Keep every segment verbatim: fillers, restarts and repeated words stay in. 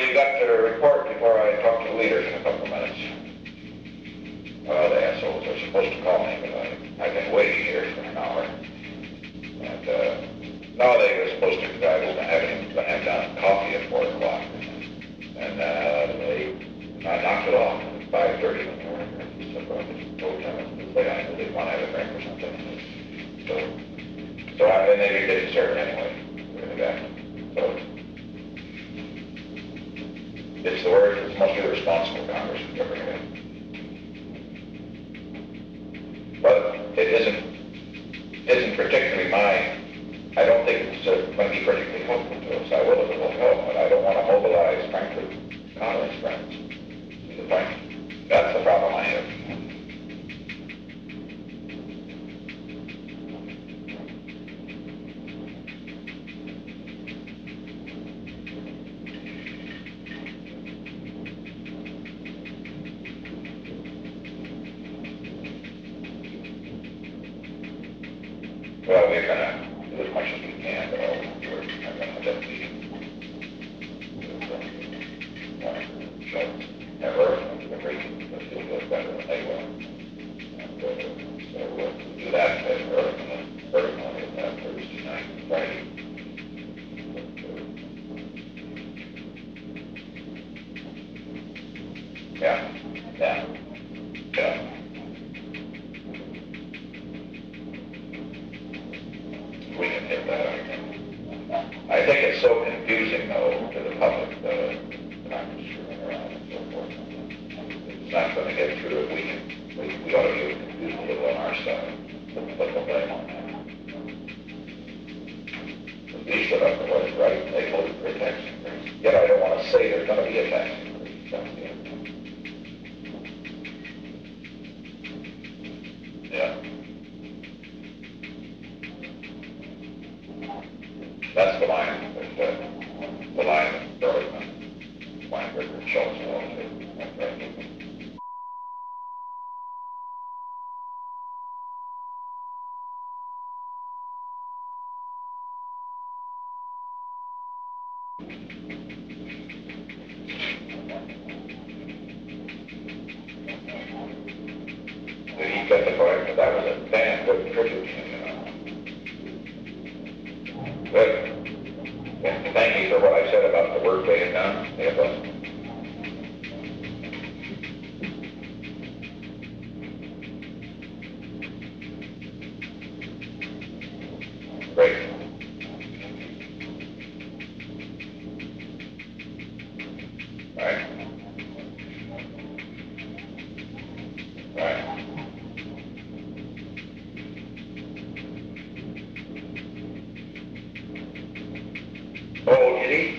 you got to report before I talk to the leaders in a couple of minutes. Well, the assholes are supposed to call me, but I, I've been waiting here for an hour. And, uh, no, they were supposed to, I was going to have him, going to have down coffee at four o'clock. And, uh, they, I knocked it off at five thirty when they were here. So, I just told them, I didn't want to have a drink or something. So, so I, and they didn't serve anyway. Really bad. So, it's the word, it's the most irresponsible Congress we've ever had. But it isn't, isn't particularly my, I don't think it's uh, going to be particularly helpful to us. I will if it will help, but I don't want to mobilize, frankly, Congress friends. See the point? That's the problem I have. Well, we're going to do as much as we can, but we're not going to have that meeting. Ever, the great people feel good better than they will. And uh, so we'll do that at Earth and then Earth on it that Thursday night and Friday. But, uh, yeah, yeah, yeah. We can hit that, I think. I think it's so confusing, though, to the public, the Congress screwing around and so forth. It's not going to get through if we can, we, we ought to be confused a little on our side. Put, put the blame on that. But we stood up for what is right, and they voted for a tax increase. Yet I don't want to say there's going to be a tax increase. That's the end. Yeah. That's the line, that, uh, the line of Burlington, Weinberg, and Schultz, and all of it. Did he get the point that that was a damn good tribute, you know? Good. And thank you for what I said about the work they had done. Yeah, but great. Right. Right. Oh, did he?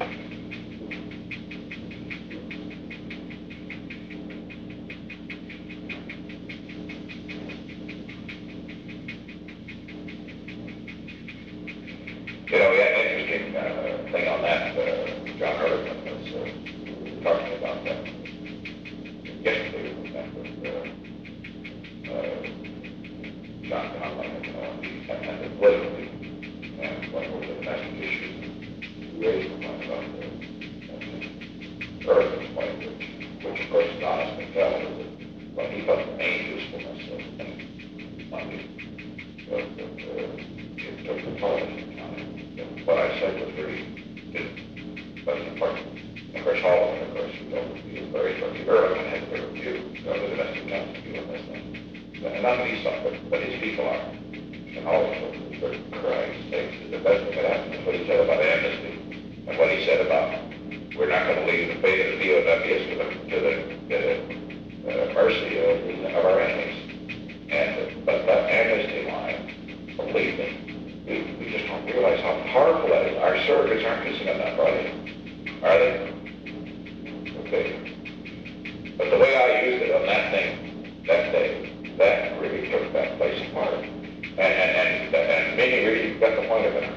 You know, we had an interesting uh, thing on that. Uh, John Ehrlichman was uh, talking about that yesterday with that with uh, uh, John Conlon and uh, and the politically and one of the domestic issues we raised the point about the uh, Ehrlichman's point, which, which of course is honest and valid, is that well, he thought the main usefulness of money was that uh, it took the television time. What I said was very good, but important. Of course, all of it, of course, you know, he was very funny. Ehrlichman had a different view of the domestic council view of this thing. And not me, some, but, but his people are. And all of them, for Christ's sake, the best thing that happened is what he said about amnesty, and what he said about we're not going to leave the fate of the B O Ws to the, to the, to the uh, mercy of, of our enemies. And, uh, but that amnesty line, believe me, We, we just don't realize how powerful that is. Our surrogates aren't missing enough, are they? Are they? Okay. But the way I used it on that thing, that day, that really took that place apart. And, and, and, and Minnie really got the point of it.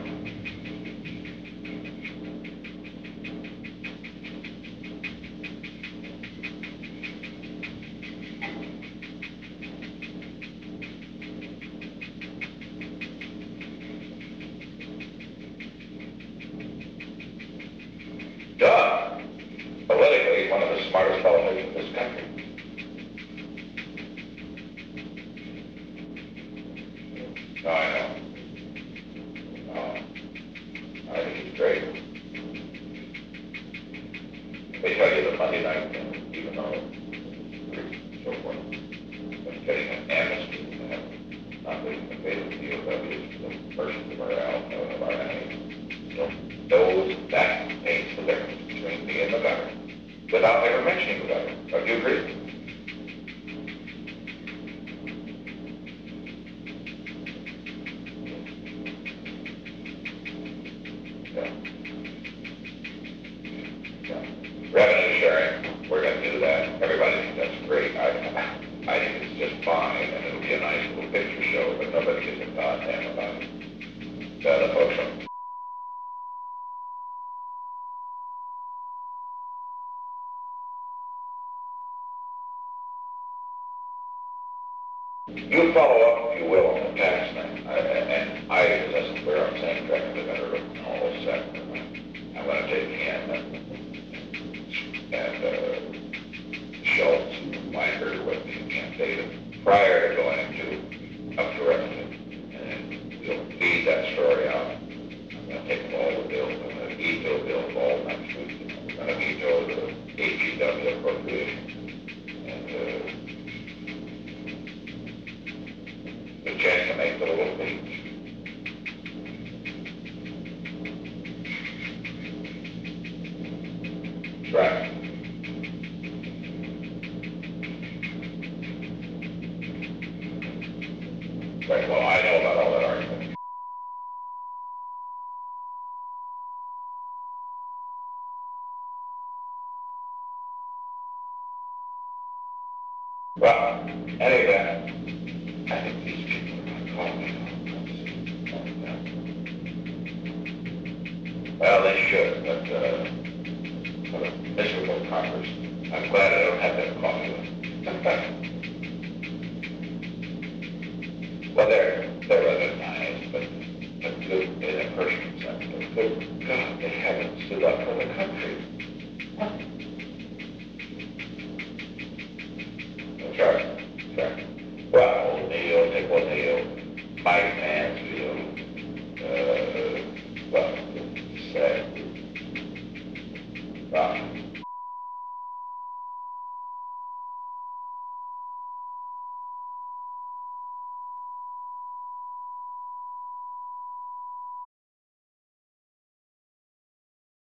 Duh. Monday night, and even though it's so forth, but getting an amnesty and have not being the fatal D O Ws for the persons of our out of our enemies. So those, that paints the difference between me and the government, without ever mentioning the government. Do you agree? Yeah. Yeah. Revenue sharing, we're going to do that. Everybody thinks that's great. I, I think it's just fine, and it'll be a nice little picture show, but nobody gives a goddamn about it. The other folks from you follow up, if you will, on the tax thing. I, and I, as that's clear, I'm saying, directly to the whole set. I'm going to take him and, and uh, Schultz and Weinberg with me and data prior to going into up to revenue. And we'll feed that story out. I'm going to take all the bills. I'm going to veto the bills all next week. I'm going to veto the A G W appropriation. And uh, the chance to make the little things. Right. Right, well, I know about all that argument. Well, anyway, I think these people are going to call me. Well, they should, but, uh, what a miserable Congress. I'm glad I don't have that call me. Well, they're, they're rather nice, but, but good in a personal sense. But good God, they haven't stood up for the country.